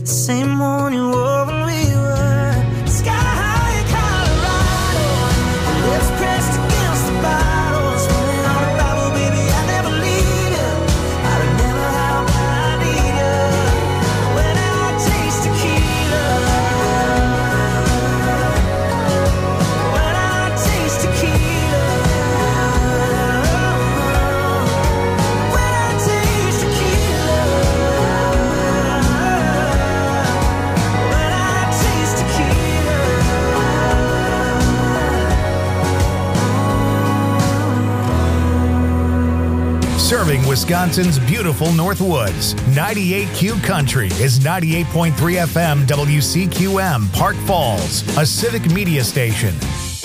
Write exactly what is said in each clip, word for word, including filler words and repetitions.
the same morning war when we were sky high in Colorado. Lips pressed against the bottle, swimming on a Bible, baby, I never leave you. I remember how I need you when I taste tequila. When I taste tequila. When I taste tequila. When I taste tequila. Serving Wisconsin's beautiful Northwoods. ninety-eight Q Country is ninety-eight point three F M W C Q M, Park Falls, a civic media station.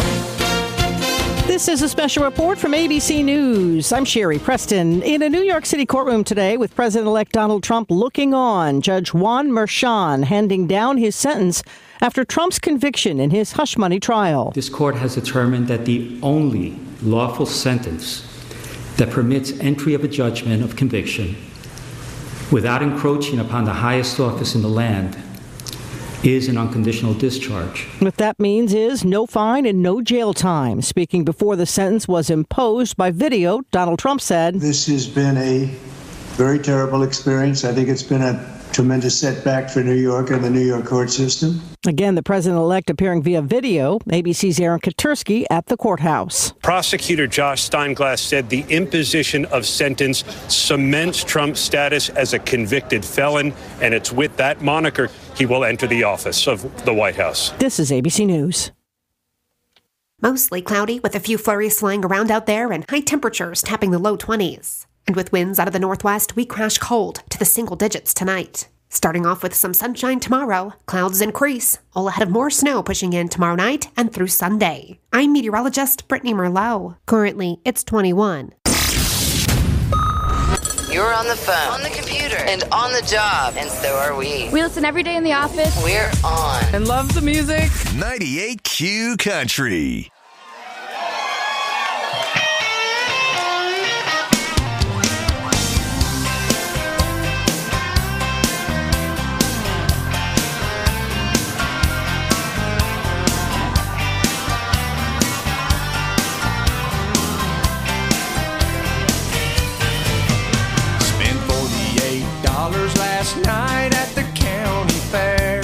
This is a special report from A B C News. I'm Sherry Preston. In a New York City courtroom today with President-elect Donald Trump looking on, Judge Juan Merchan handing down his sentence after Trump's conviction in his hush money trial. This court has determined that the only lawful sentence that permits entry of a judgment of conviction without encroaching upon the highest office in the land is an unconditional discharge. What that means is no fine and no jail time. Speaking before the sentence was imposed by video, Donald Trump said, "This has been a very terrible experience. I think it's been a tremendous setback for New York and the New York court system." Again, the president-elect appearing via video. A B C's Aaron Katursky at the courthouse. Prosecutor Josh Steinglass said the imposition of sentence cements Trump's status as a convicted felon, and it's with that moniker he will enter the office of the White House. This is A B C News. Mostly cloudy with a few flurries flying around out there and high temperatures tapping the low twenties. And with winds out of the northwest, we crash cold to the single digits tonight. Starting off with some sunshine tomorrow, clouds increase, all ahead of more snow pushing in tomorrow night and through Sunday. I'm meteorologist Brittany Merlot. Currently, it's twenty-one. You're on the phone, on the computer, and on the job, and so are we. We listen every day in the office. We're on. And love the music. ninety-eight Q Country. Last night at the county fair,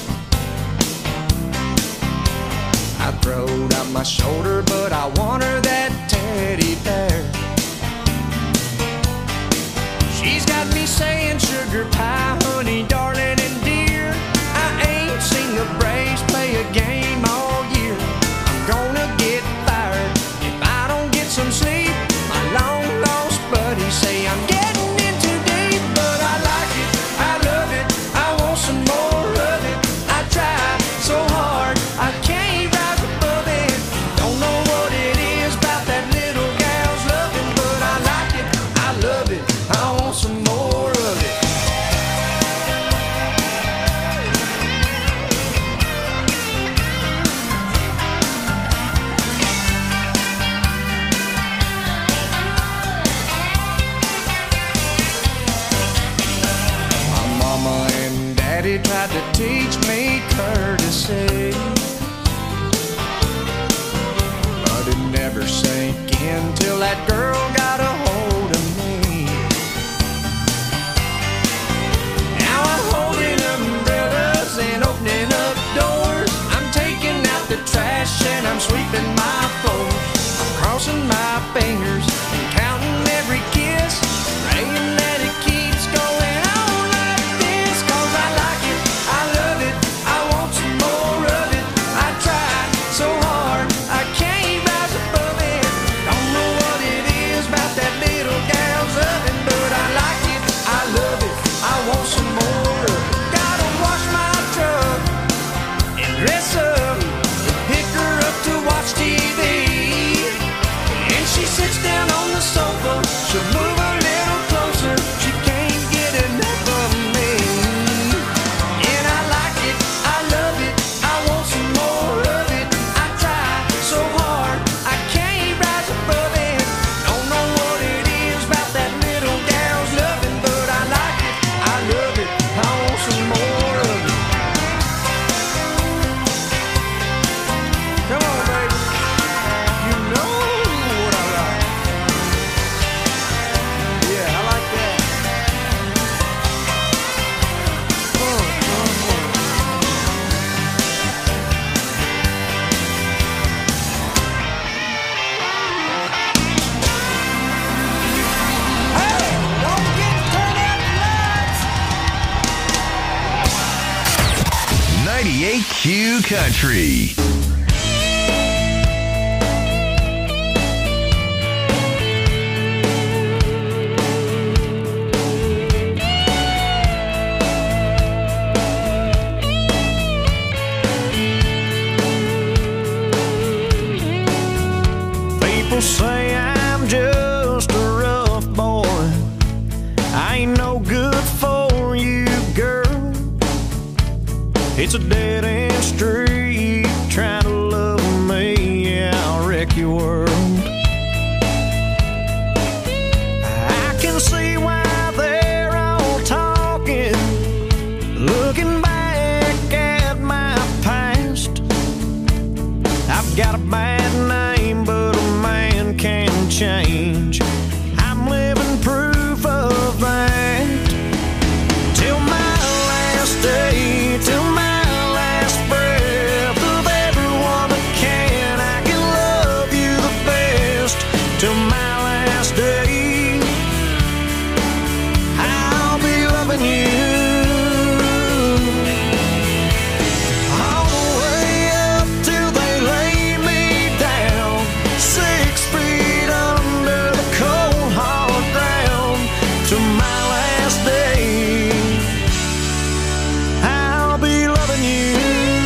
I throwed out my shoulder, but I want her that teddy bear. She's got me saying sugar pie, honey, darling, and dear. I ain't seen the Braves play a game all year. I'm gonna get fired if I don't get some sleep. My long lost buddies say I'm getting tried to teach me courtesy, but it never sank in till that girl got a hold of me. Now I'm holding umbrellas and opening up doors. I'm taking out the trash and I'm sweeping my floors. I'm crossing my fingers and counting every kiss, praying that it keeps going. ninety-eight Q Country. People say I'm just a rough boy. I ain't no good for you, girl. It's a dead-end street. Trying to love me, yeah, I'll wreck your world. I can see why they're all talking, looking back at my past. I've got a bad name, but a man can change. I'm living proof of that. Till my last day, till my last breath of everyone that can, I can love you the best. Till my last day, I'll be loving you. All the way up till they lay me down, six feet under the cold hard ground. Till my last day, I'll be loving you.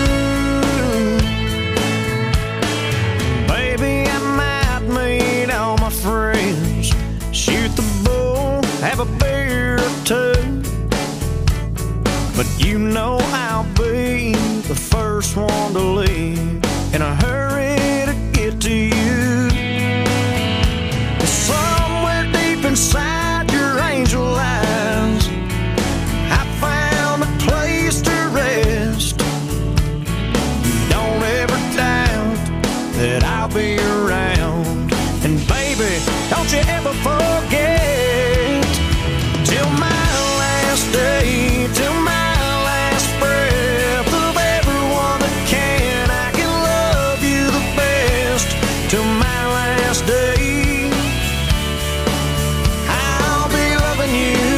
Baby, I might meet all my friends, shoot the bull, have a beer or two, but you know I'll be the first one to leave, in a hurry to get to you. Somewhere deep inside your angel eyes, I found a place to rest. Don't ever doubt that I'll be around. And baby, don't you ever forget, till my last day, till my last breath of everyone that can, I can love you the best. Till my last day, I'll be loving you.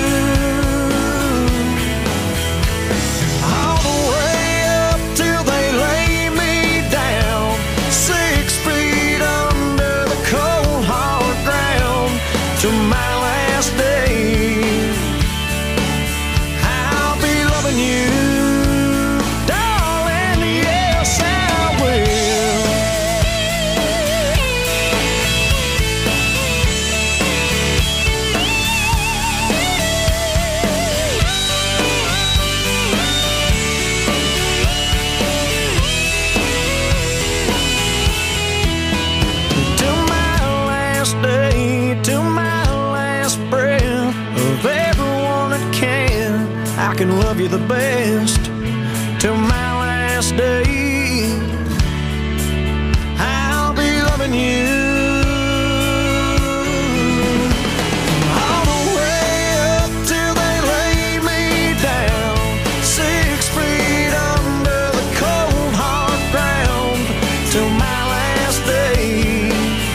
All the way up till they lay me down, six feet under the cold hard ground. Till my last day, I'll be loving you, darling, yes I will. Till my last day, till my last breath of everyone that can, I can love you the best. Till my last day, I'll be loving you. All the way up till they lay me down, six feet under the cold hard ground. Till my last day,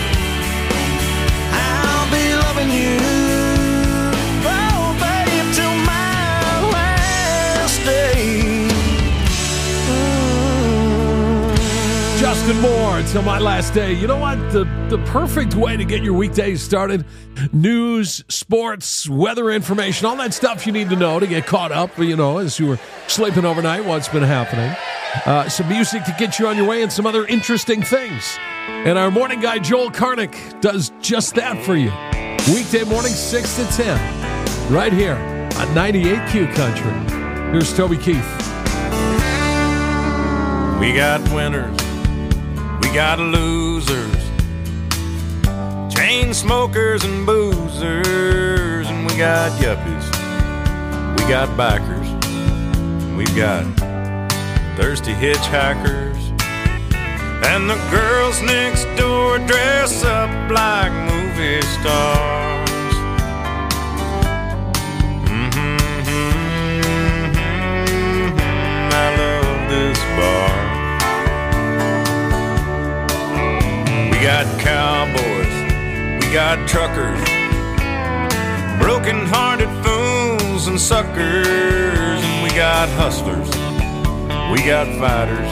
I'll be loving you. Oh, babe, till my last day. Mm. Justin Moore, till my last day. You know what? The the perfect way to get your weekdays started. News, sports, weather information, all that stuff you need to know to get caught up, you know, as you were sleeping overnight, what's been happening. Uh, some music to get you on your way and some other interesting things. And our morning guy, Joel Karnick, does just that for you. Weekday morning, six to ten, right here on ninety-eight Q Country. Here's Toby Keith. We got winners, we got losers, chain smokers and boozers, and we got yuppies, we got bikers, we've got thirsty hitchhikers, and the girls next door dress up like movie stars. Mm-hmm, mm-hmm, I love this bar. We got cowboys, we got truckers, broken-hearted fools and suckers, and we got hustlers, We got fighters,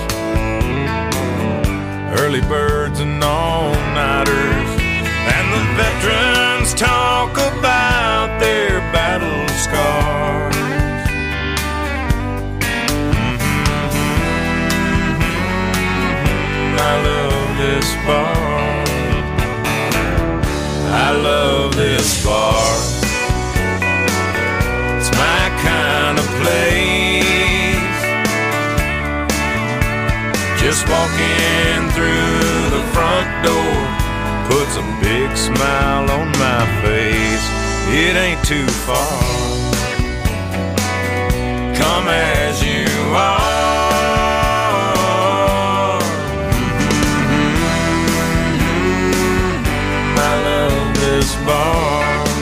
early birds and all-nighters, and the veterans talk about their battle scars. Mm-hmm. I love this bar. I love this bar. It's my kind of place. Just walking through the front door puts a big smile on my face. It ain't too far. Come as you are. Mm-hmm. I love this bar.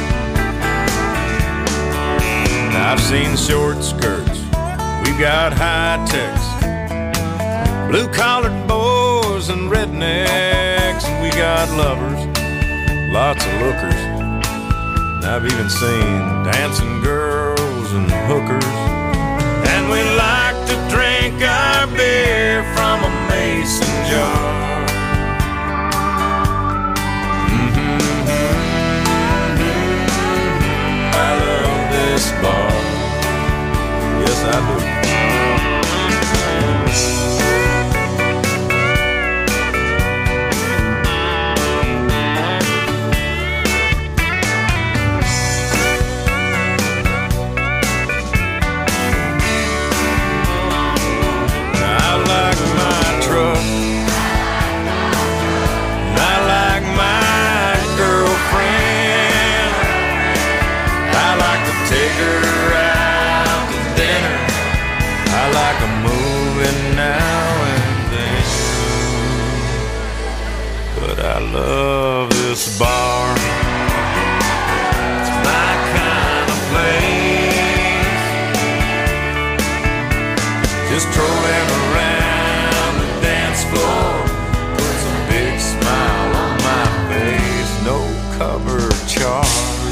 I've seen short skirts, we've got high techs, blue-collared boys and rednecks, and we got lovers, lots of lookers. And I've even seen dancing girls and hookers. And we like to drink our beer from a mason jar. Mm-hmm. I love this bar. Yes, I do. Take her out to dinner. I like a movie now and then. But I love this bar. It's my kind of place. Just trolling around the dance floor puts a big smile on my face. No cover charge.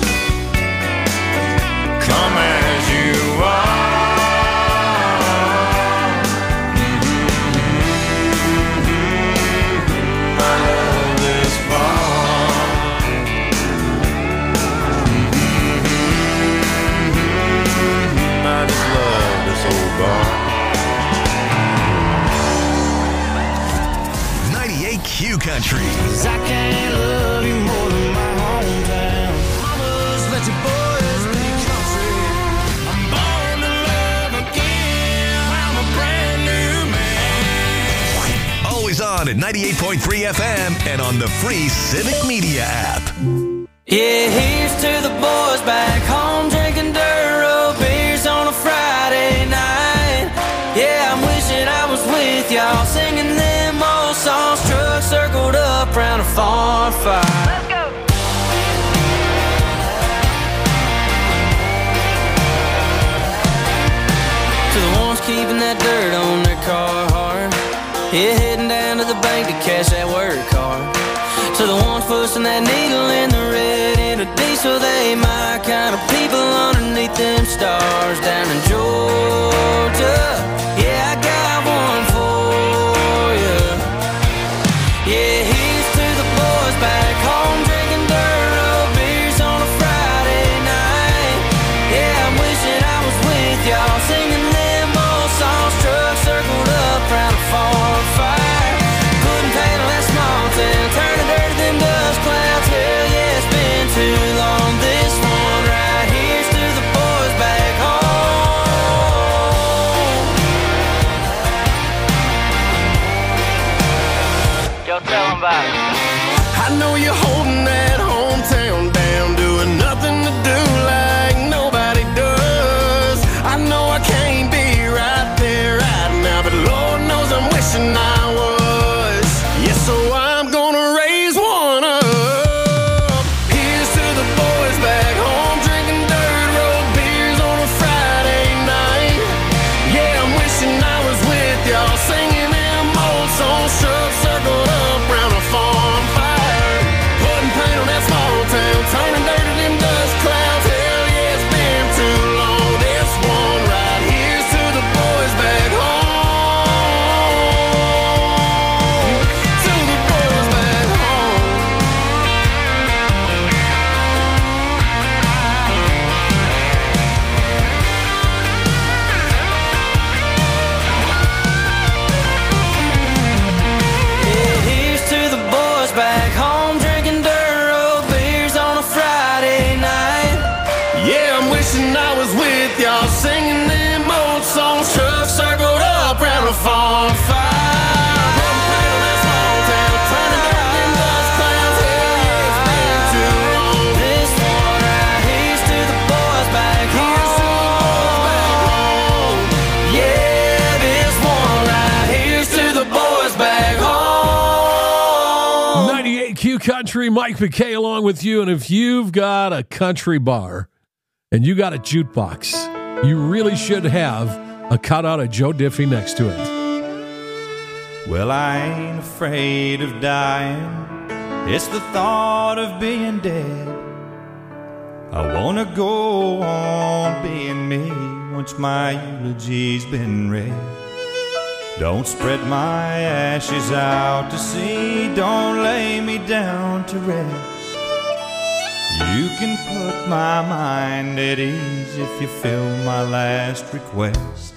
Come as you are. Mm-hmm. I love this bar. Mm-hmm. I just love this old bar. ninety-eight Q Country. 'Cause I can't love you more than my hometown. Mamas, let your boys be country. I'm born to love again. I'm a brand new man. Always on at ninety-eight point three F M and on the free Civic Media app. Yeah, here's to the boys back home drinking Duro beers on a Friday night. Yeah, I'm wishing I was with y'all singing them old songs. Trucks circled up round a farm fire. Let's go. To the ones keeping that dirt on their car hard. Yeah, heading down to the bank to cash that work card. To the ones pushing that needle in the red into diesel, they my kind of people underneath them stars down in Georgia. Yeah, I got one for you. Yeah, here's to the boys back home drinking Duro beers on a Friday night. Yeah, I'm wishing I was with y'all singing them old songs. Trucks circled up round a farm fire. Couldn't paint that small town, turning dirt to them dust clouds. Hell yeah, it's been too long. This one right here's to the boys back home. four, five. Pale in this small town, trying to get them dust clouds. Hell yeah, it's been too long. This one right here's to the boys back home. Yeah, this one right here's to the boys back home. ninety-eight Q Country, Mike McKay along with you. And if you've got a country bar and you got a jukebox, you really should have a cutout of Joe Diffie next to it. Well, I ain't afraid of dying. It's the thought of being dead. I wanna go on being me once my eulogy's been read. Don't spread my ashes out to sea. Don't lay me down to rest. You can put my mind at ease if you fill my last request.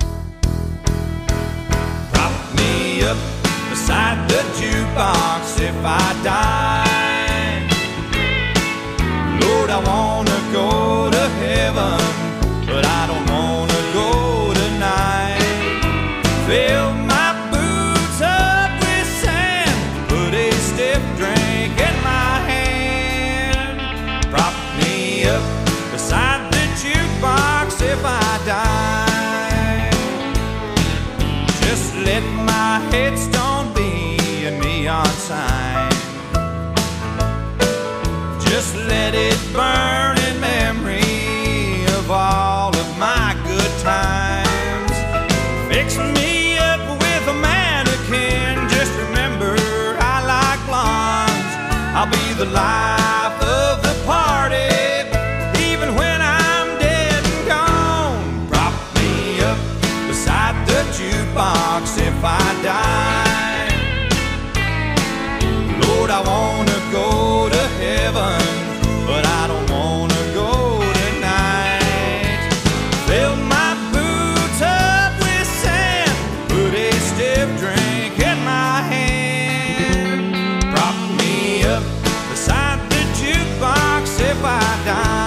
Prop me up beside the jukebox if I die. Lord, I wanna go to heaven, but I don't wanna go tonight. Fill my boots up with sand, put a stiff drink in my hand. Prop me up beside the jukebox if I die. Just let my headstone be a neon sign. Just let it burn in memory of all of my good times. Fix me up with a mannequin. Just remember I like blondes. I'll be the life of the party, even when I'm dead and gone. Prop me up beside the jukebox if I die. Lord, I wanna go to heaven, but I don't wanna go tonight. Fill my boots up with sand, put a stiff drink in my hand. Prop me up beside the jukebox if I die.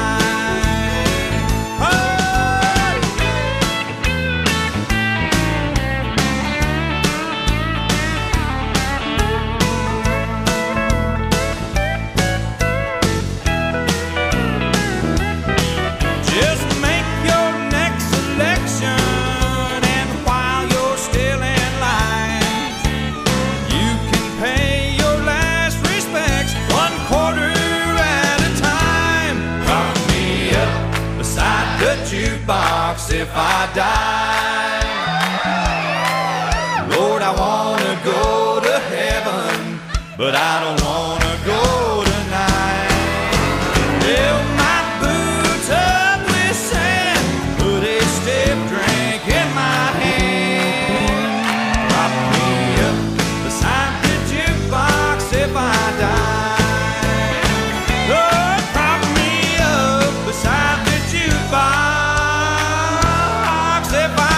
Just make your next selection, and while you're still in line, you can pay your last respects one quarter at a time. Prop me up beside the jukebox if I die. Lord, I wanna go to heaven, but I don't wanna go tonight. Fill my boots up with sand, put a stiff drink in my hand. Prop me up beside the jukebox if I die. Lord, prop me up beside the jukebox if I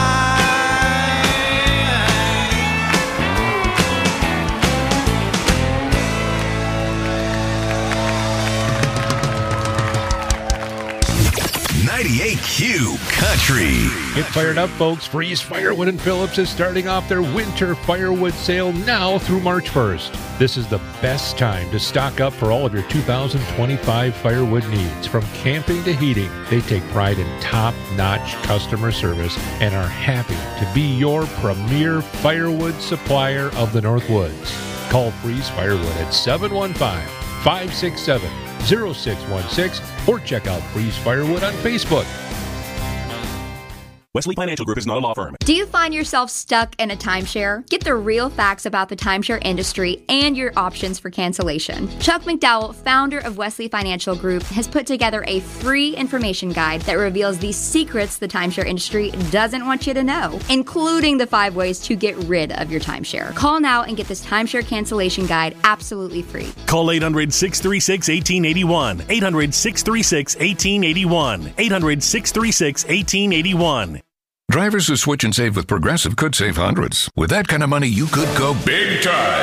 ninety-eight Q Country. Get fired up, folks. Freeze Firewood and Phillips is starting off their winter firewood sale now through March first. This is the best time to stock up for all of your two thousand twenty-five firewood needs. From camping to heating, they take pride in top-notch customer service and are happy to be your premier firewood supplier of the Northwoods. Call Freeze Firewood at seven one five, five six seven, zero six one six or check out Freeze Firewood on Facebook. Wesley Financial Group is not a law firm. Do you find yourself stuck in a timeshare? Get the real facts about the timeshare industry and your options for cancellation. Chuck McDowell, founder of Wesley Financial Group, has put together a free information guide that reveals the secrets the timeshare industry doesn't want you to know, including the five ways to get rid of your timeshare. Call now and get this timeshare cancellation guide absolutely free. Call eight hundred, six three six, one eight eight one. eight hundred, six three six, one eight eight one. eight hundred, six three six, one eight eight one. Drivers who switch and save with Progressive could save hundreds. With that kind of money, you could go big time.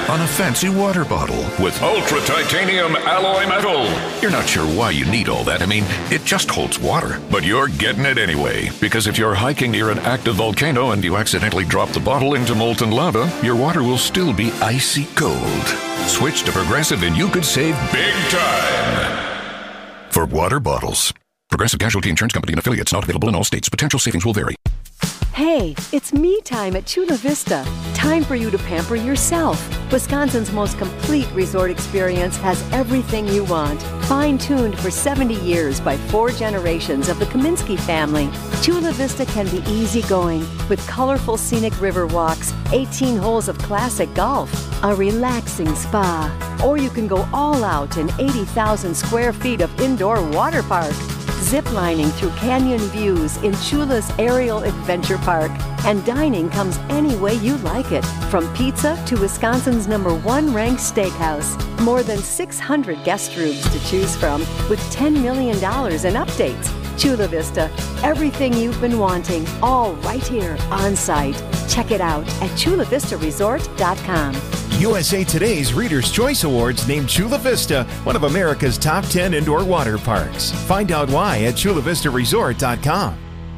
on a fancy water bottle with ultra titanium alloy metal. You're not sure why you need all that. I mean, it just holds water, but you're getting it anyway. Because if you're hiking near an active volcano and you accidentally drop the bottle into molten lava, your water will still be icy cold. Switch to Progressive and you could save big time. For water bottles. Progressive Casualty Insurance Company and affiliates, not available in all states. Potential savings will vary. Hey, it's me time at Chula Vista. Time for you to pamper yourself. Wisconsin's most complete resort experience has everything you want. Fine-tuned for seventy years by four generations of the Kaminsky family. Chula Vista can be easygoing with colorful scenic river walks, eighteen holes of classic golf, a relaxing spa. Or you can go all out in eighty thousand square feet of indoor water park. Ziplining through canyon views in Chula's Aerial Adventure Park. And dining comes any way you like it, from pizza to Wisconsin's number one ranked steakhouse. More than six hundred guest rooms to choose from, with ten million dollars in updates. Chula Vista, everything you've been wanting, all right here on site. Check it out at chula vista resort dot com. U S A Today's Reader's Choice Awards named Chula Vista one of America's top ten indoor water parks. Find out why at chula vista resort dot com.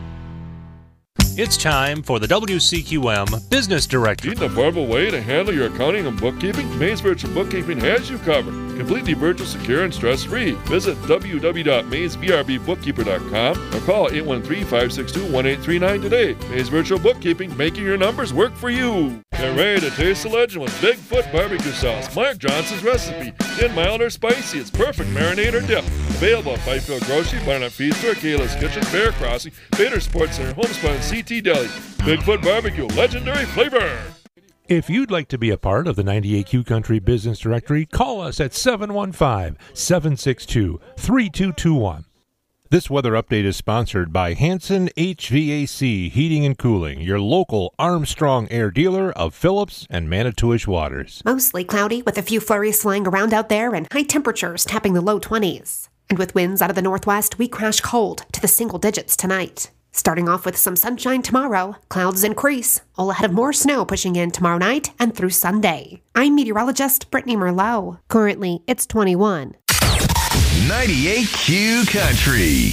It's time for the W C Q M Business Directory. Need an affordable way to handle your accounting and bookkeeping? Maze Virtual Bookkeeping has you covered. Completely virtual, secure, and stress-free. Visit w w w dot maze v r b bookkeeper dot com or call eight one three, five six two, one eight three nine today. Maze Virtual Bookkeeping, making your numbers work for you. Get ready to taste the legend with Bigfoot Barbecue Sauce. Mark Johnson's recipe. In mild or spicy, it's perfect marinade or dip. Available at Fifield Grocery, Barnett Feed Store, Kayla's Kitchen, Bear Crossing, Bader Sports Center, Homespun, and C T Deli. Bigfoot Barbecue, legendary flavor. If you'd like to be a part of the ninety-eight Q Country Business Directory, call us at seven one five, seven six two, three two two one. This weather update is sponsored by Hanson H V A C Heating and Cooling, your local Armstrong Air dealer of Phillips and Manitowish waters. Mostly cloudy with a few flurries flying around out there and high temperatures tapping the low twenties. And with winds out of the northwest, we crash cold to the single digits tonight. Starting off with some sunshine tomorrow, clouds increase, all ahead of more snow pushing in tomorrow night and through Sunday. I'm meteorologist Brittany Merlot. Currently, it's twenty-one. ninety-eight Q Country.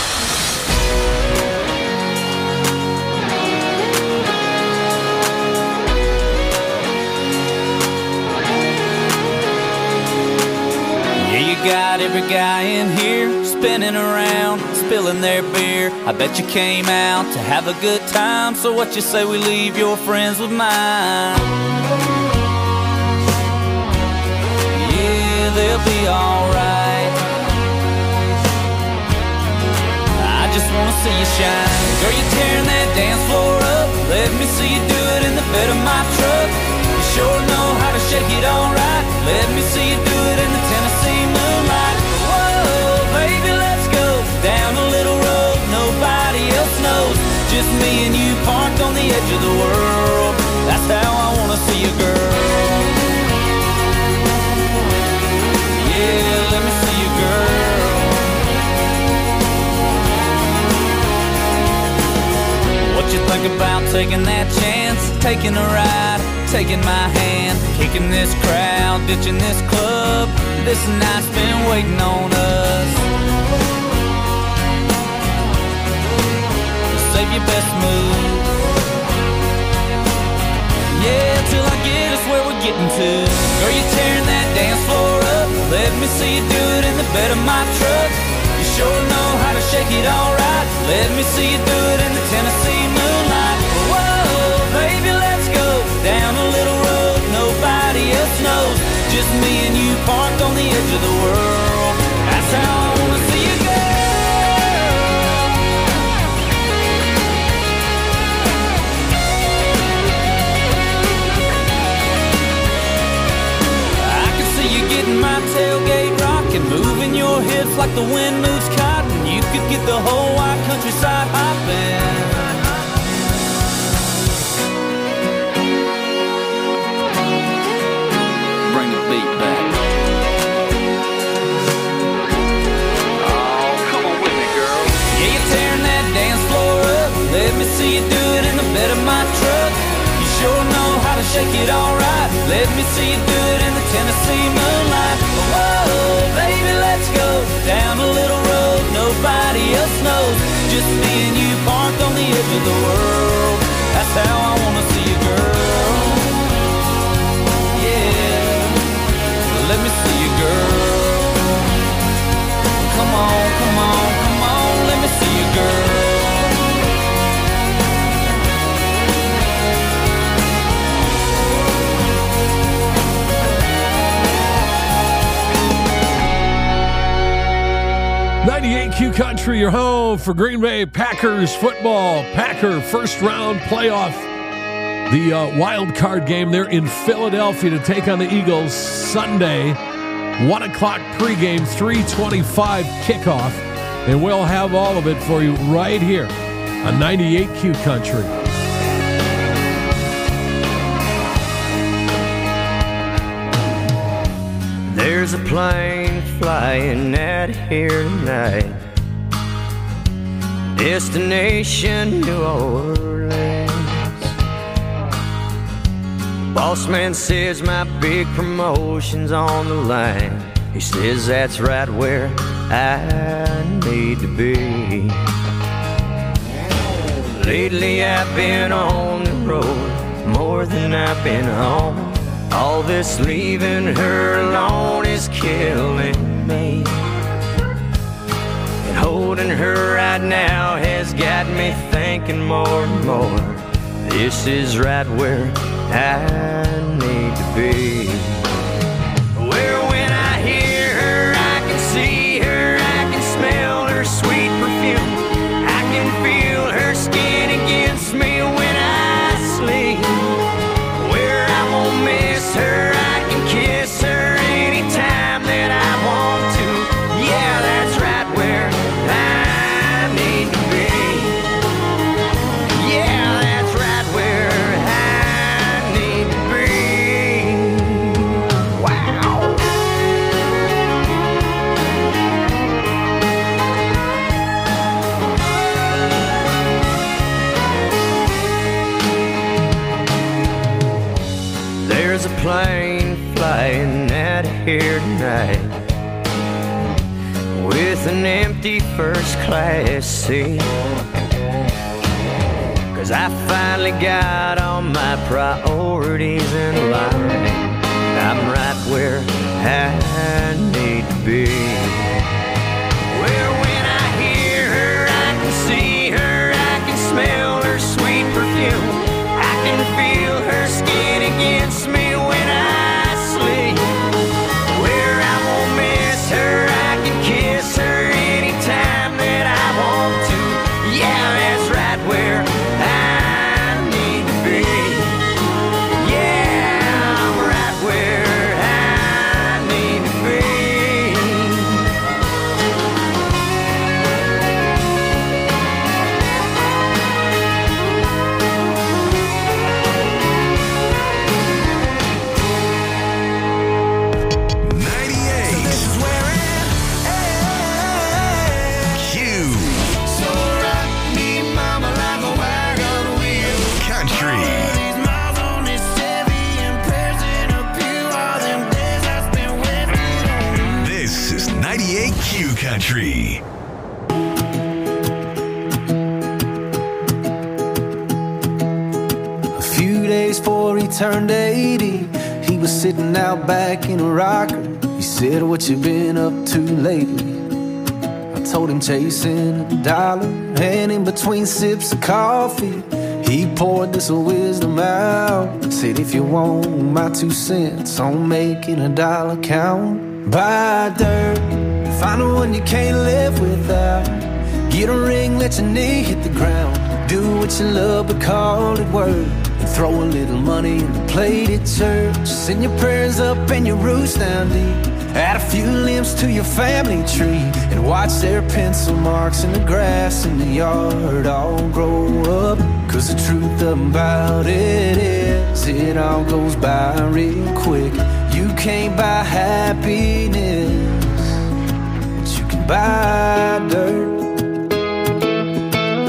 Yeah, you got every guy in here spinning around, spilling their beer. I bet you came out to have a good time, so what you say we leave your friends with mine? Yeah, they'll be alright. I just wanna see you shine. Girl, you're tearing that dance floor up. Let me see you do it in the bed of my truck. You sure know how to shake it alright. Let me see you do it in the Tennessee moonlight. Whoa, baby, let's go down a little road nobody else knows. Just me and you parked on the edge of the world. That's how I wanna see you, girl. Yeah, let me see you, girl. What you think about taking that chance? Taking a ride, taking my hand, kicking this crowd, ditching this club. This night's been waiting on us. Save your best move. Yeah, till I get us where we're getting to. Girl, you're tearing that dance floor up. Let me see you do it in the bed of my truck. You sure know how to shake it alright. Let me see you do it in the Tennessee moonlight. Whoa, baby, let's go down a little road nobody else knows. Just me and you parked on the edge of the world. That's how I wanna see you go. I can see you getting my tailgate rocking, moving your hips like the wind moves cotton. You could get the whole wide countryside hopping. Bring the beat back. Oh, come on with me, girl. Yeah, you're tearing that dance floor up. Let me see you do it in the bed of my truck. You sure know how to shake it alright. Let me see you do it in the Tennessee moonlight. Whoa, baby, let's go down a little road nobody else knows. Just me and you parked on the edge of the world. That's how I wanna see you, girl. Yeah, let me see you, girl. Come on, come on, come on, let me see you, girl. ninety-eight Q Country, your home for Green Bay Packers football. Packer first round playoff. The uh, wild card game there in Philadelphia to take on the Eagles Sunday. one o'clock pregame, three twenty-five kickoff. And we'll have all of it for you right here on ninety-eight Q Country. There's a plane flying out here tonight. Destination New Orleans. Boss man says my big promotion's on the line. He says that's right where I need to be. Lately I've been on the road more than I've been home. All this leaving her alone is killing me. And holding her right now has got me thinking more and more. This is right where I need to be. Where when I hear her, I can see her, I can smell her sweet perfume. I can feel her skin against me when I sleep. Where I won't miss her, I can kiss her anytime that I want to. Yeah, that's right where I need to be. Yeah, that's right where I need to be. Wow. There's a plane flying out of here tonight with an empty first class seat. Cause I finally got all my priorities in line. I'm right where I need to be. Where when I hear her, I can see her, I can smell her sweet perfume. I can feel her skin against me when I sleep. Where I won't miss her, I can kiss her anytime that I want to. Yeah, that's right where I need to be. Yeah, I'm right where I need to be. Q Country. A few days before he turned eighty, he was sitting out back in a rocker. He said, "What you been up to lately?" I told him chasing a dollar, and in between sips of coffee, he poured this wisdom out. Said, "If you want my two cents on making a dollar count, buy dirt, find the one you can't live without. Get a ring, let your knee hit the ground. Do what you love, but call it work. And throw a little money in the plate at church. Send your prayers up and your roots down deep. Add a few limbs to your family tree. And watch their pencil marks in the grass in the yard all grow up. Cause the truth about it is, it all goes by real quick. You can't buy happiness, but you can buy dirt.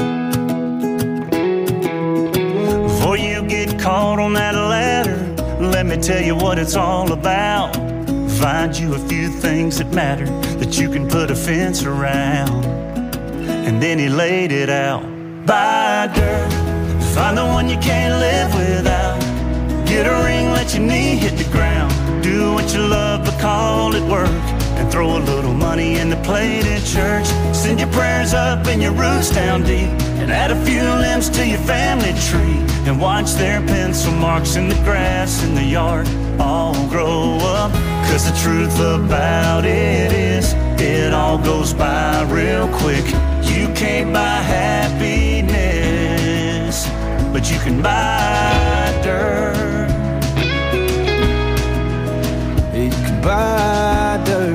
Before you get caught on that ladder, let me tell you what it's all about. Find you a few things that matter that you can put a fence around. And then he laid it out. Buy dirt, find the one you can't live without. Get a ring, let your knee hit the ground. Do what you love, but call it work. And throw a little money in the plate at church. Send your prayers up and your roots down deep. And add a few limbs to your family tree. And watch their pencil marks in the grass in the yard all grow up. Cause the truth about it is, it all goes by real quick. You can't buy happiness, but you can buy dirt. You can buy dirt.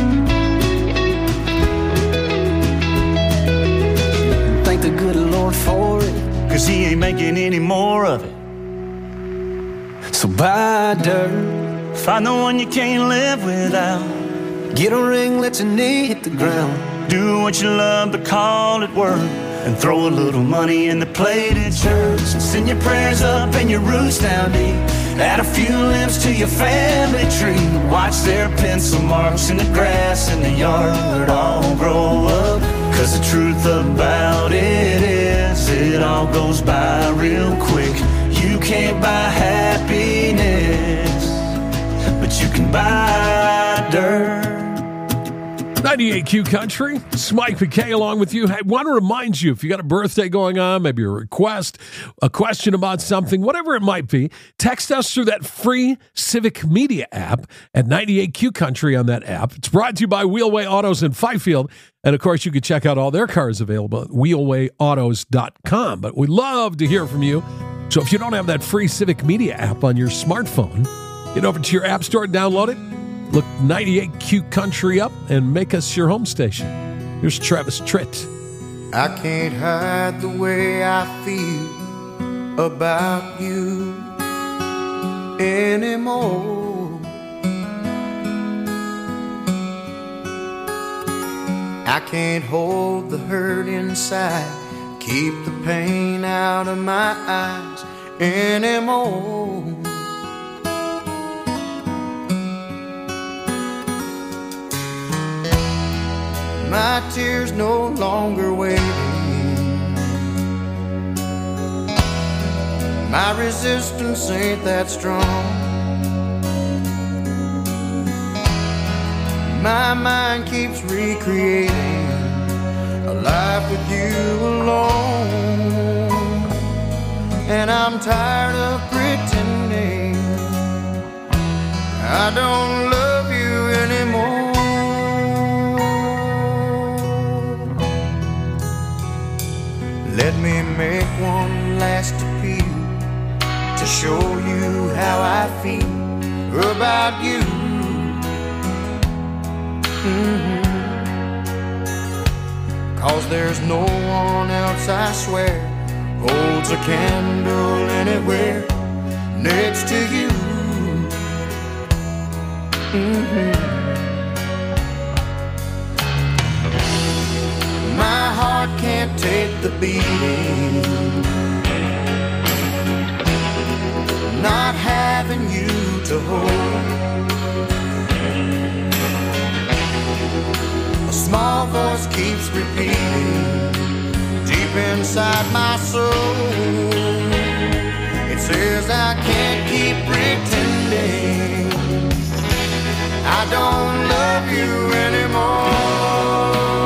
Thank the good Lord for it, cause he ain't making any more of it. So buy dirt. Find the one you can't live without. Get a ring, let your knee hit the ground. Do what you love, but call it work. And throw a little money in the plate at church. And send your prayers up and your roots down deep. Add a few limbs to your family tree. Watch their pencil marks in the grass in the yard all grow up. Cause the truth about it is, it all goes by real quick. You can't buy happiness, but you can buy dirt. ninety-eight Q Country, it's Mike McKay along with you. I want to remind you, if you got a birthday going on, maybe a request, a question about something, whatever it might be, text us through that free Civic Media app at ninety-eight Q Country on that app. It's brought to you by Wheelway Autos in Fifield. And, of course, you can check out all their cars available at wheelway autos dot com. But we love to hear from you. So if you don't have that free Civic Media app on your smartphone, get over to your app store and download it. Look ninety-eight Q Country up and make us your home station. Here's Travis Tritt. I can't hide the way I feel about you anymore. I can't hold the hurt inside, keep the pain out of my eyes anymore. My tears no longer waiting. My resistance ain't that strong. My mind keeps recreating a life with you alone. And I'm tired of pretending I don't love you anymore. Let me make one last appeal to show you how I feel about you. Mm-hmm. Cause there's no one else, I swear, holds a candle anywhere next to you. Mm-hmm. My heart can't take the beating, not having you to hold. A small voice keeps repeating deep inside my soul. It says I can't keep pretending I don't love you anymore.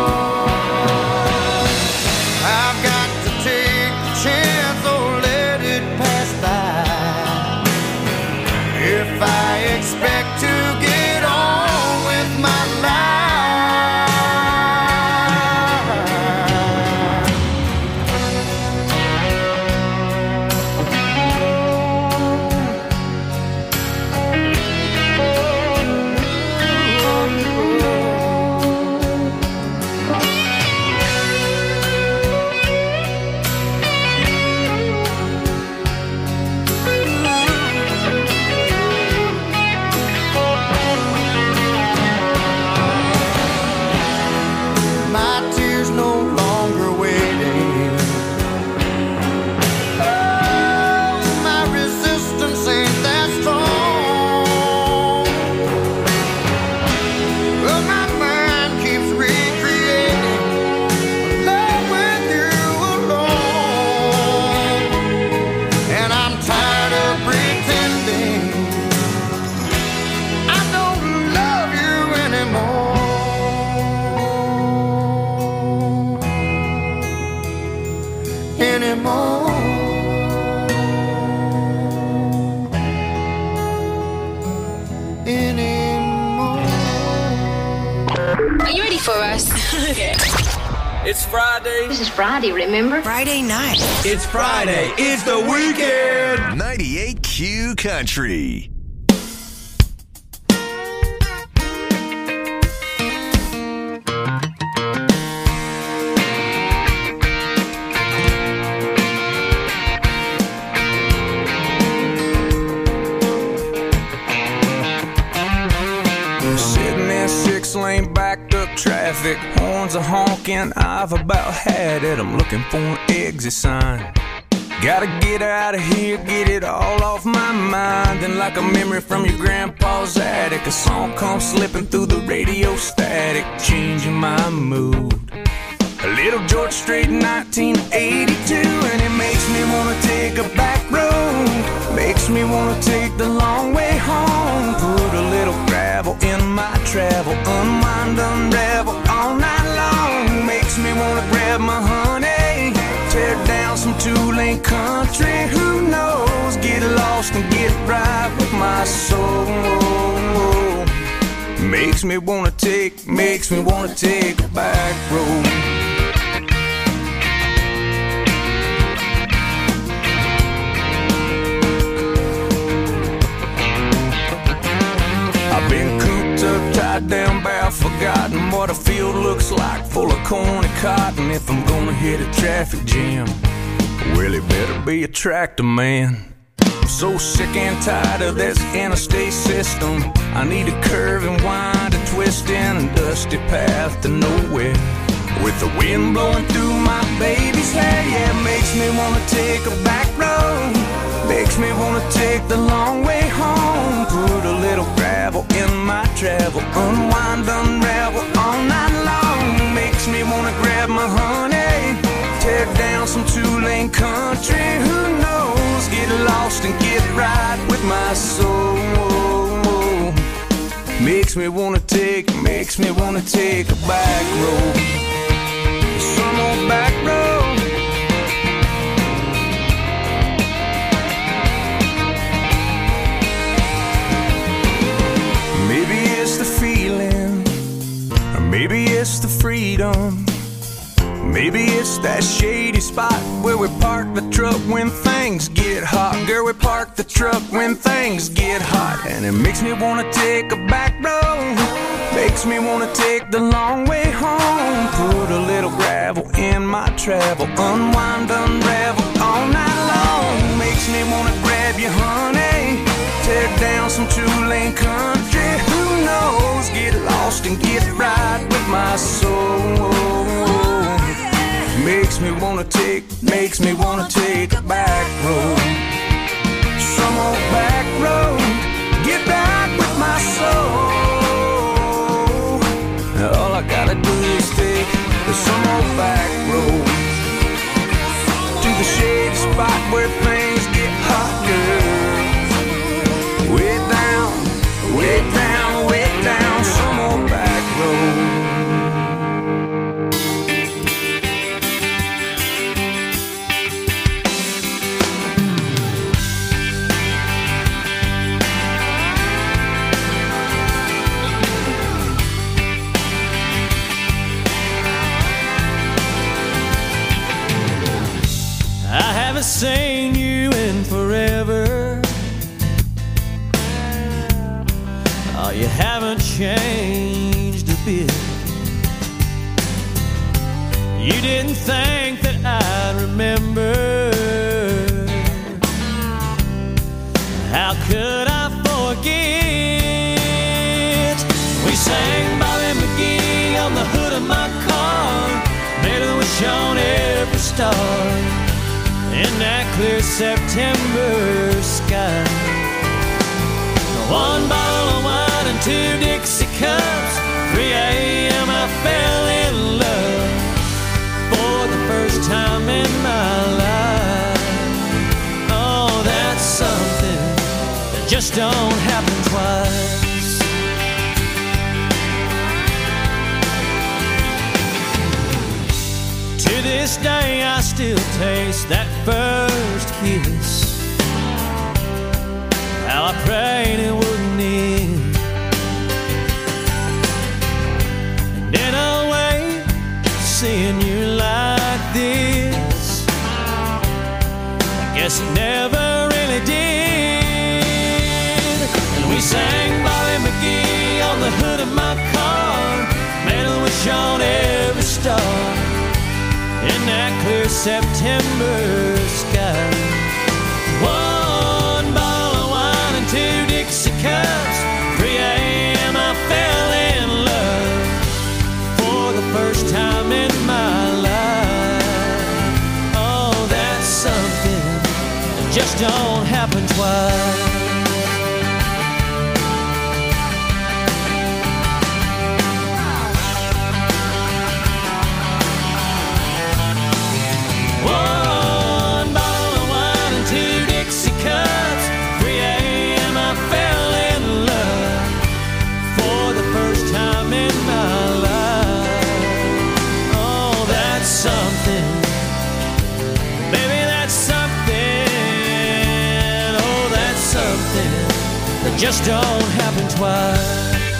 I've got to take the chance or let it pass by. If I expect to get on with my life, for us? Okay. It's Friday. This is Friday, remember? Friday night. It's Friday. It's the weekend. ninety-eight Q Country. Lane backed up traffic, horns are honking, I've about had it. I'm looking for an exit sign. Gotta get out of here, get it all off my mind. Then like a memory from your grandpa's attic, a song comes slipping through the radio static, changing my mood. A little George Strait nineteen eighty-two, and it makes me wanna take a back road, makes me wanna take the long way home. Put a little gravel in my travel, unwind, unravel all night long. Makes me wanna grab my honey, tear down some two-lane country. Who knows, get lost and get right with my soul. Makes me wanna take, makes me wanna take a back road. I've been cooped up, tied down, bow, forgotten what a field looks like, full of corn and cotton. If I'm gonna hit a traffic jam, well, it better be a tractor man. I'm so sick and tired of this interstate system. I need a curve and wind, a twist in a dusty path to nowhere, with the wind blowing through my baby's hair. Yeah, it makes me wanna take a back road, makes me wanna take the long way home. Put a little gravel in my travel, unwind, unravel all night long. Makes me wanna grab my honey, tear down some two-lane country. Who knows, get lost and get right with my soul. Makes me wanna take, makes me wanna take a back road, some old back road. Maybe it's the feeling, or maybe it's the freedom. Maybe it's that shady spot where we park the truck when things get hot. Girl, we park the truck when things get hot. And it makes me wanna take a back road, makes me wanna take the long way home. Put a little gravel in my travel, unwind, unravel all night long. Makes me wanna grab you, honey, tear down some two-lane country. Who knows, get lost and get right with my soul. Makes me wanna take, makes me wanna take a back road, some old back road, get back with my soul. All I gotta do is take some old back road to the shady spot where things get hot, girl. Way down, way down, way down, some old back road. Seen you in forever. Oh, you haven't changed a bit. You didn't think that I'd remember. How could I forget? We sang Bobby McGee on the hood of my car, made a wish on every star in that clear September sky. One bottle of wine and two Dixie cups, three a.m. I fell in love for the first time in my life. Oh, that's something that just don't happen twice. To this day I still taste that first kiss. How I prayed it wouldn't end. And in a really did. And we sang Bobby McGee on the hood of my car. Man, I wish on every star in that clear September sky. One bottle of wine and two Dixie cups. three a.m. I fell in love for the first time in my life. Oh, that's something that just don't happen twice. One bottle of wine and two Dixie cups. three a.m. I fell in love for the first time in my life. Oh, that's something. Baby, that's something. Oh, that's something that just don't happen twice.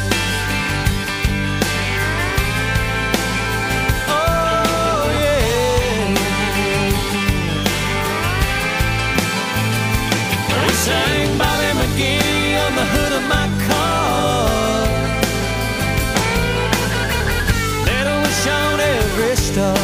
Sang Bobby McGee on the hood of my car. Little wish on every star.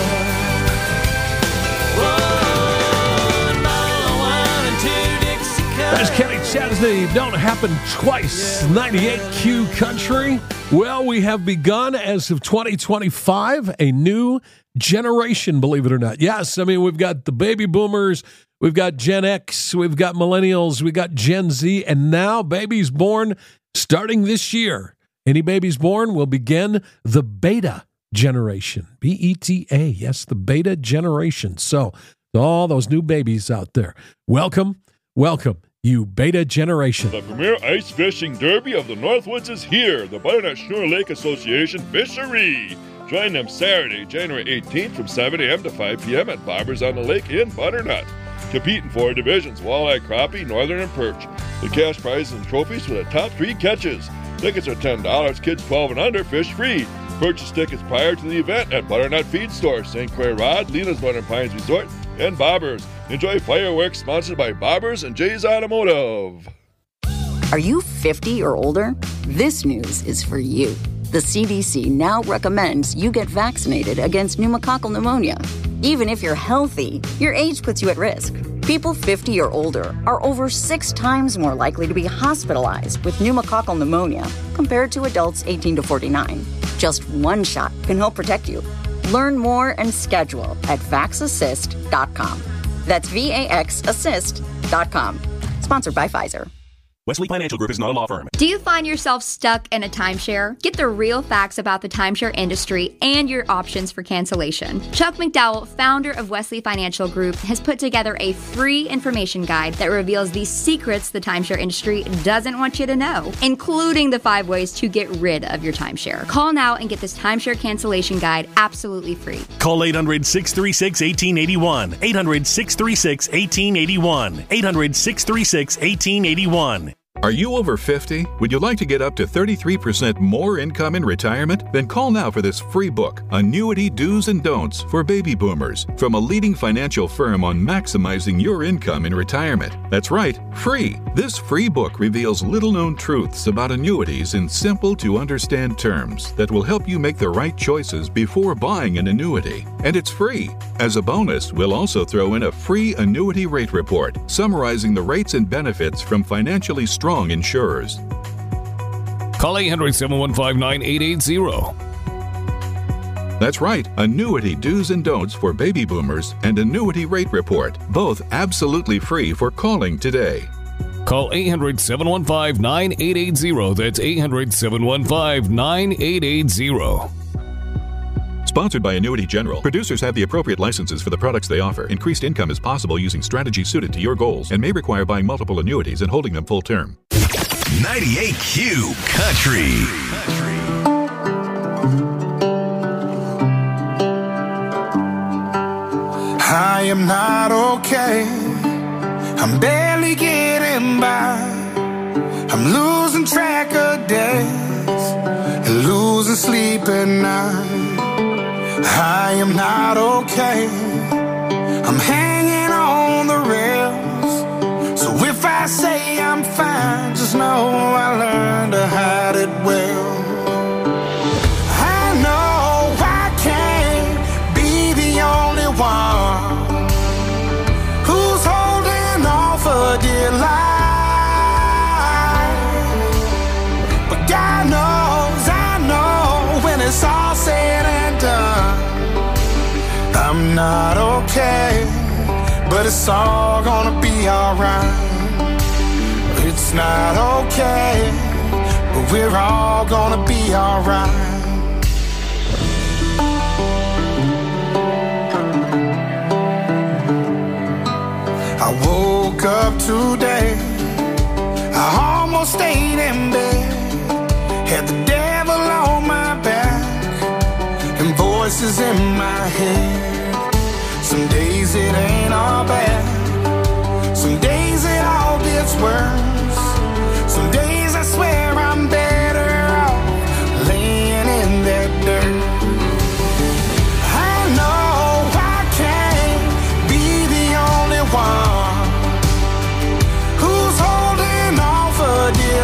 One bottle of wine and two Dixie cups. That's Kenny Chesney. Don't happen twice. ninety-eight Q Country. Well, we have begun as of twenty twenty-five a new generation, believe it or not. Yes, I mean, we've got the baby boomers. We've got Gen X, we've got millennials, we've got Gen Z, and now babies born starting this year. Any babies born will begin the beta generation. B E T A, yes, the beta generation. So, all those new babies out there, welcome, welcome, you beta generation. The premier ice fishing derby of the Northwoods is here, the Butternut Schooner Lake Association Fishery. Join them Saturday, January eighteenth from seven a.m. to five p.m. at Bobbers on the Lake in Butternut. Compete in four divisions, walleye, crappie, northern, and perch. The cash prizes and trophies for the top three catches. Tickets are ten dollars, kids twelve and under, fish free. Purchase tickets prior to the event at Butternut Feed Store, Saint Clair Rod, Lena's Northern Pines Resort, and Bobbers. Enjoy fireworks sponsored by Bobbers and Jay's Automotive. Are you fifty or older? This news is for you. The C D C now recommends you get vaccinated against pneumococcal pneumonia. Even if you're healthy, your age puts you at risk. People fifty or older are over six times more likely to be hospitalized with pneumococcal pneumonia compared to adults eighteen to forty-nine. Just one shot can help protect you. Learn more and schedule at vax assist dot com. That's V A X assist dot com. Sponsored by Pfizer. Wesley Financial Group is not a law firm. Do you find yourself stuck in a timeshare? Get the real facts about the timeshare industry and your options for cancellation. Chuck McDowell, founder of Wesley Financial Group, has put together a free information guide that reveals the secrets the timeshare industry doesn't want you to know, including the five ways to get rid of your timeshare. Call now and get this timeshare cancellation guide absolutely free. Call eight hundred, six three six, one eight eight one. eight hundred, six three six, one eight eight one. eight hundred, six three six, one eight eight one. Are you over fifty? Would you like to get up to thirty-three percent more income in retirement? Then call now for this free book, Annuity Do's and Don'ts for Baby Boomers, from a leading financial firm on maximizing your income in retirement. That's right, free. This free book reveals little-known truths about annuities in simple-to-understand terms that will help you make the right choices before buying an annuity. And it's free. As a bonus, we'll also throw in a free annuity rate report summarizing the rates and benefits from financially strong insurers. Call eight hundred, seven one five, nine eight eight zero. That's right, Annuity Do's and Don'ts for Baby Boomers and Annuity Rate Report, both absolutely free for calling today. Call eight hundred, seven one five, nine eight eight zero. That's eight hundred, seven one five, nine eight eight zero. Sponsored by Annuity General. Producers have the appropriate licenses for the products they offer. Increased income is possible using strategies suited to your goals and may require buying multiple annuities and holding them full term. ninety-eight Q Country. I am not okay. I'm barely getting by. I'm losing track of days and losing sleep at night. I am not okay. I'm hanging on the rails. So if I I say I'm fine, just know I learned to hide it well. I know I can't be the only one who's holding on for dear life. But God knows, I know, when it's all said and done, I'm not okay, but it's all gonna be alright. It's not okay, but we're all gonna be alright. I woke up today, I almost stayed in bed, had the devil on my back and voices in my head. Some days it ain't all bad, some days it all gets worse. Some days I swear I'm better off laying in that dirt. I know I can't be the only one who's holding on for dear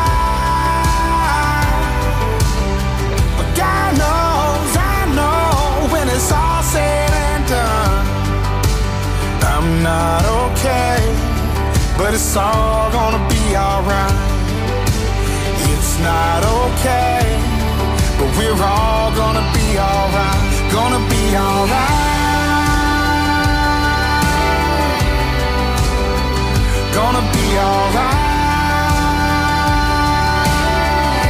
life. But God knows, I know, when it's all said and done, I'm not okay, but it's all gonna be alright. It's not okay, but we're all gonna be alright. Gonna be alright. Gonna be alright.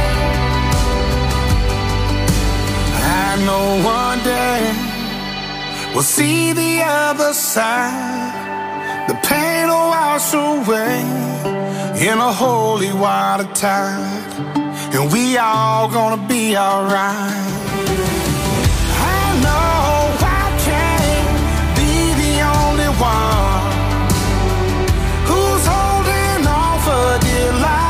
I know one day we'll see the other side. The pain will wash away in a holy water tide, and we all gonna be alright. I know I can't be the only one who's holding on for dear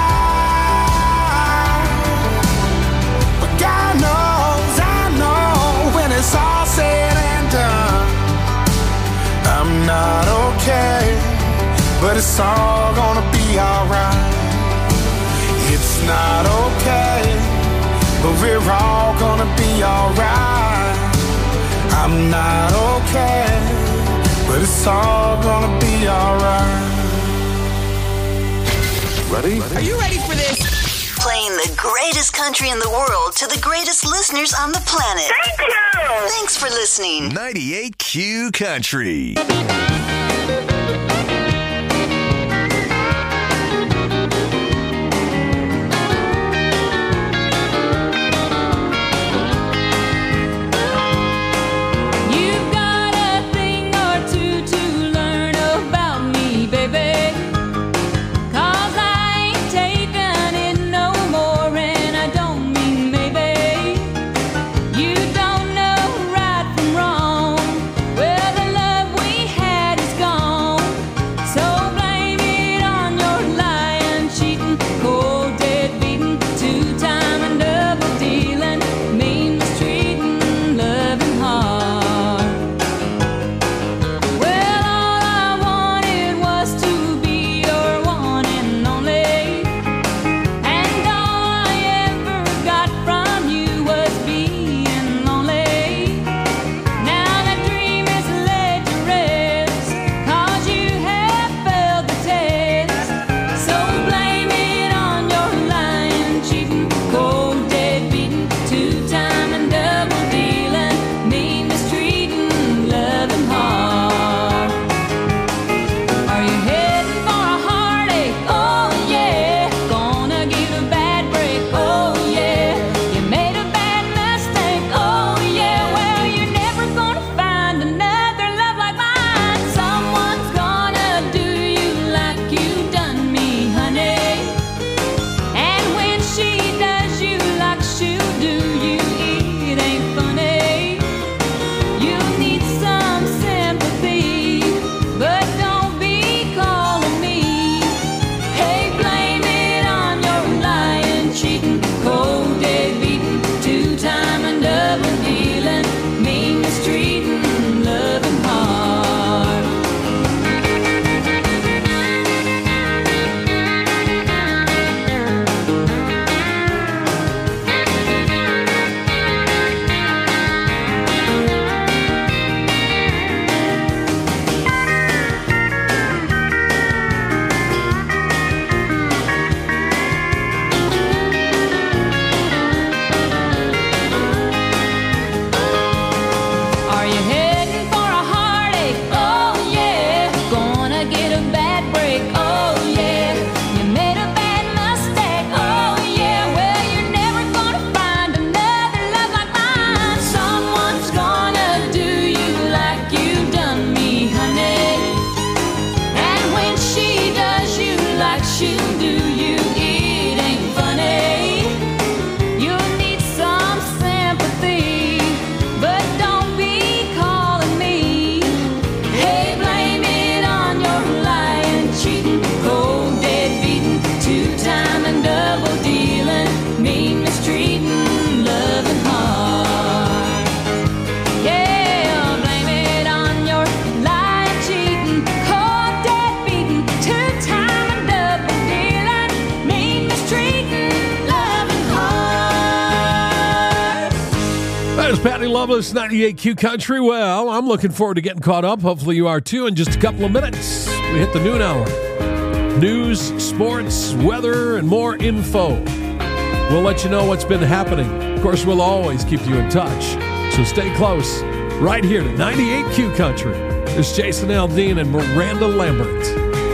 life. But God knows, I know, when it's all said and done, I'm not okay, but it's all gonna be alright. It's not okay, but we're all gonna be alright. I'm not okay, but it's all gonna be alright. Ready? Are you ready for this? Playing the greatest country in the world to the greatest listeners on the planet. Thank you! Thanks for listening. ninety-eight Q Country. You don't know right from wrong. Well, the love we had Patty Loveless, ninety-eight Q Country. Well, I'm looking forward to getting caught up. Hopefully you are too. In just a couple of minutes, we hit the noon hour. News, sports, weather, and more info. We'll let you know what's been happening. Of course, we'll always keep you in touch. So stay close. Right here to ninety-eight Q Country. There's Jason Aldean and Miranda Lambert.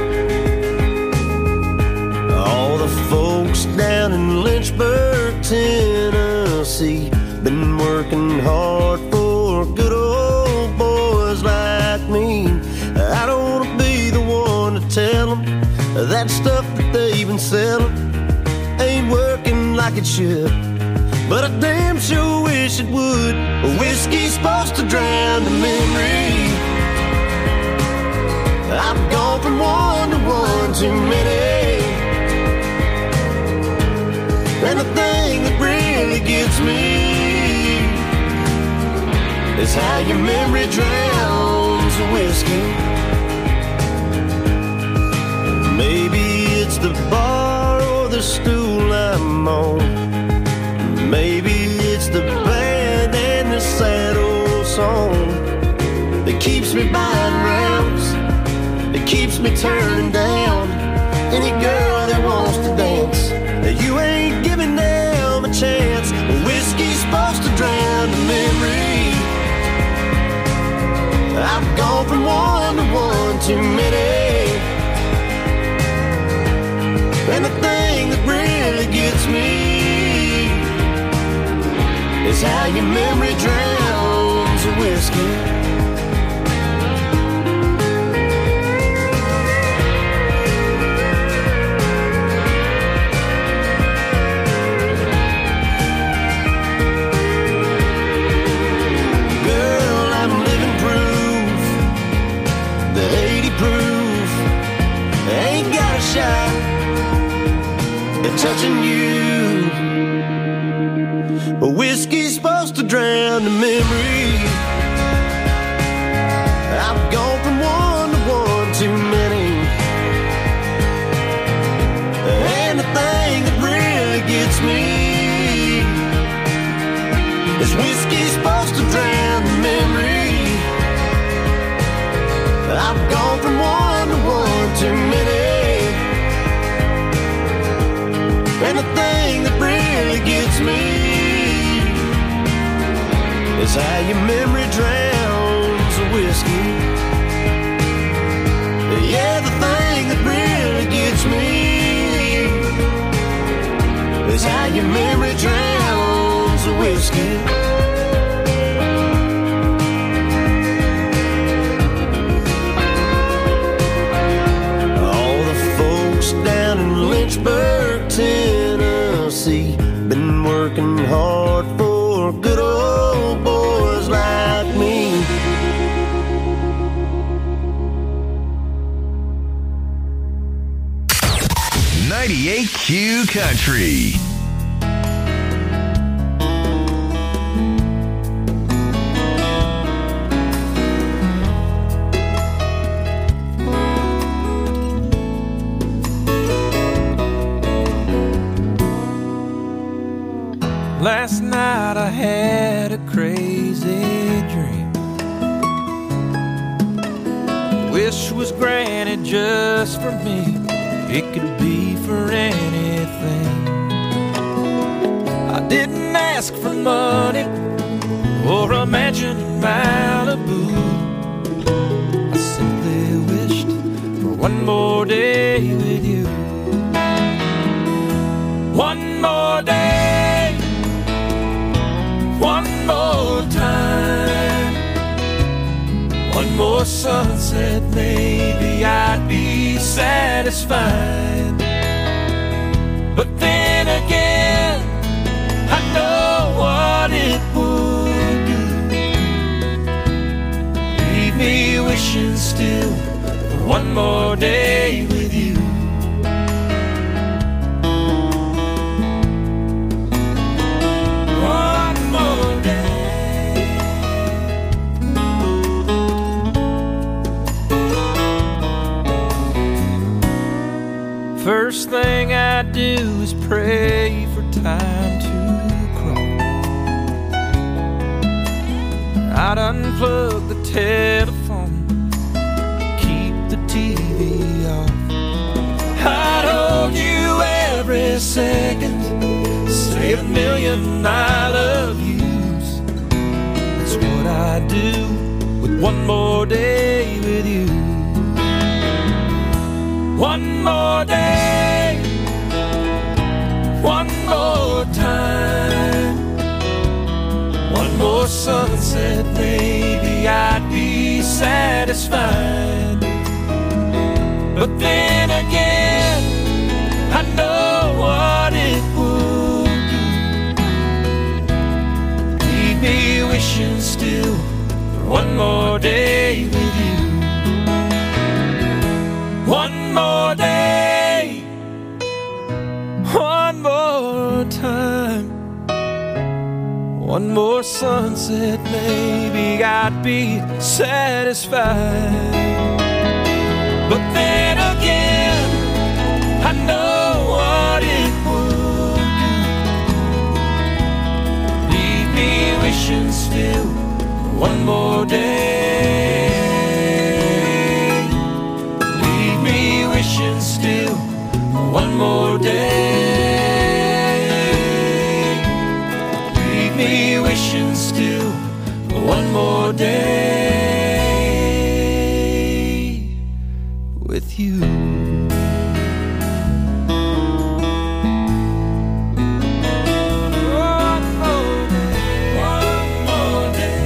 All the folks down in Lynchburg, Tennessee, been working hard for good old boys like me. I don't want to be the one to tell them that stuff that they've been selling ain't working like it should, but I damn sure wish it would. Whiskey's supposed to drown the memory. I've gone from one to one too many, and the thing that really gets me is how your memory drowns the whiskey. Maybe it's the bar or the stool I'm on. Maybe it's the band and the sad old song that keeps me buying rounds, that keeps me turning down any girl that wants to dance. You ain't giving them a chance. Whiskey's supposed to drown the memory. I've gone from one to one too many, and the thing that really gets me is how your memory drowns the whiskey. Touching you, but whiskey's supposed to drown the memory. I've gone from one to one too many, and the thing that really gets me is whiskey's supposed to drown the memory. I've gone from one to one too many, and the thing that really gets me is how your memory drowns the whiskey. Yeah, the thing that really gets me is how your memory drowns the whiskey. Down in Lynchburg, Tennessee, been working hard for good old boys like me. ninety-eight Q Country. Last night I had a crazy dream. Wish was granted just for me. It could be for anything. I didn't ask for money or a mansion in Malibu. I simply wished for one more day with you. One more day, one more time, one more sunset, maybe I'd be satisfied. But then again, I know what it would do. Leave me wishing still for one more day with you. First thing I do is pray for time to crawl. I'd unplug the telephone, keep the T V off. I'd hold you every second, say a million I love yous. That's what I do with one more day with you. One more day, one more time, one more sunset, maybe I'd be satisfied. But then again, I know what it would do. Leave me wishing still for one more day with you. One more day, one more time, one more sunset, maybe I'd be satisfied. But then again, I know what it would do. Leave me wishing still for one more day. Leave me wishing still for one more day. Leave me wishing still for one more day with you. One more day, one more day.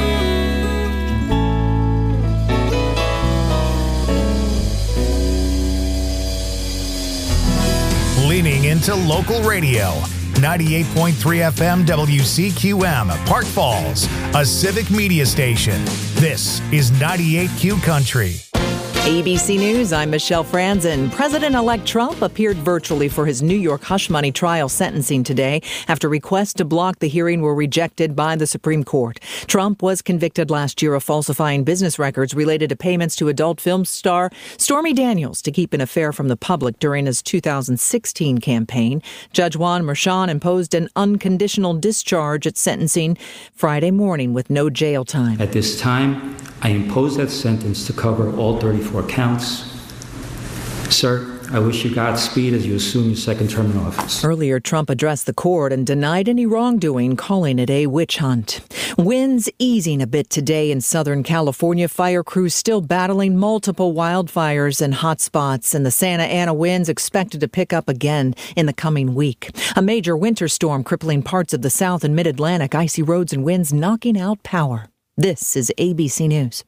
Leaning into local radio. ninety-eight point three F M W C Q M, Park Falls, a civic media station. This is ninety-eight Q Country. A B C News, I'm Michelle Franzen. President-elect Trump appeared virtually for his New York hush money trial sentencing today after requests to block the hearing were rejected by the Supreme Court. Trump was convicted last year of falsifying business records related to payments to adult film star Stormy Daniels to keep an affair from the public during his two thousand sixteen campaign. Judge Juan Merchan imposed an unconditional discharge at sentencing Friday morning with no jail time. At this time, I impose that sentence to cover all thirty-four counts. Sir, I wish you Godspeed as you assume your second term in office. Earlier, Trump addressed the court and denied any wrongdoing, calling it a witch hunt. Winds easing a bit today in Southern California. Fire crews still battling multiple wildfires and hot spots, and the Santa Ana winds expected to pick up again in the coming week. A major winter storm crippling parts of the South and Mid-Atlantic. Icy roads and winds knocking out power. This is A B C News.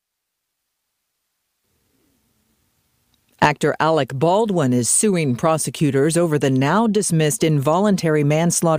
Actor Alec Baldwin is suing prosecutors over the now dismissed involuntary manslaughter